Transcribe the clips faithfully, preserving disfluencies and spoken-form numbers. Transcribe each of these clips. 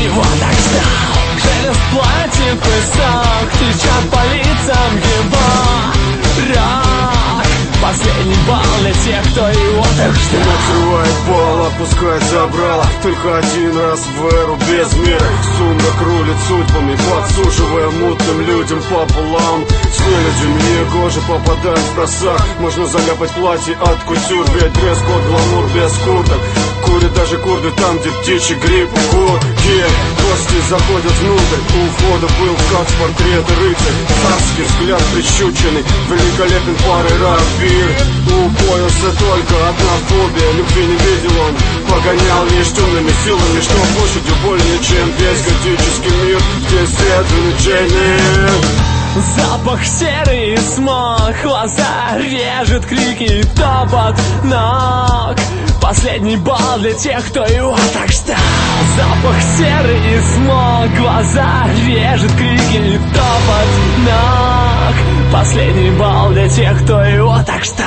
его так ждал. Шелест платьев и сок течет по лицам его. Рок, последний бал для тех, кто его так ждал. Накрывает пол, опускает забрало. Только один раз в эру без меры. Сумрак рулит судьбами, подсуживая мутным людям пополам. С нелюдью мне кожа попадает в просак. Можно заляпать платье от кутюр, ведь дресс-код гламур без курток. Курят даже курды там, где птичий гриб. Курки, гости заходят внутрь. У входа был как с портрета рыцарь. Царский взгляд прищученный, великолепен парой рапир. У пояса только одна фобия, любви не видел он. Погонял лишь темными силами, что площадью больнее, чем весь готический мир, где естественный Джейн. Запах серый и смог, глаза режет, крики и топот ног. Последний бал для тех, кто его так ждал. Запах серый и смог, глаза режет, крики и топот ног. Последний бал для тех, кто его так ждал.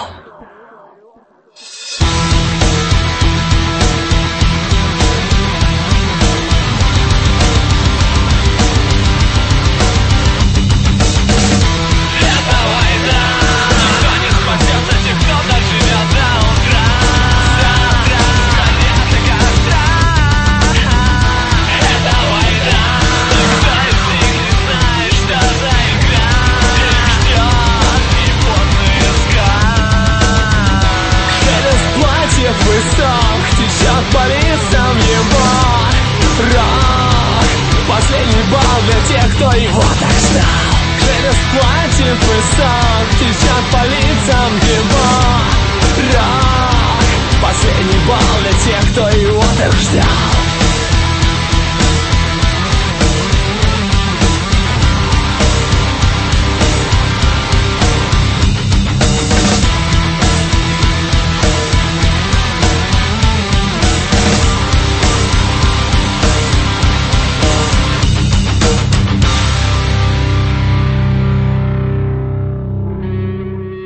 Высок течет по лицам его. Рок, последний бал для тех, кто его так ждал. Шелест платьев высок течет по лицам его. Рок, последний бал для тех, кто его так ждал.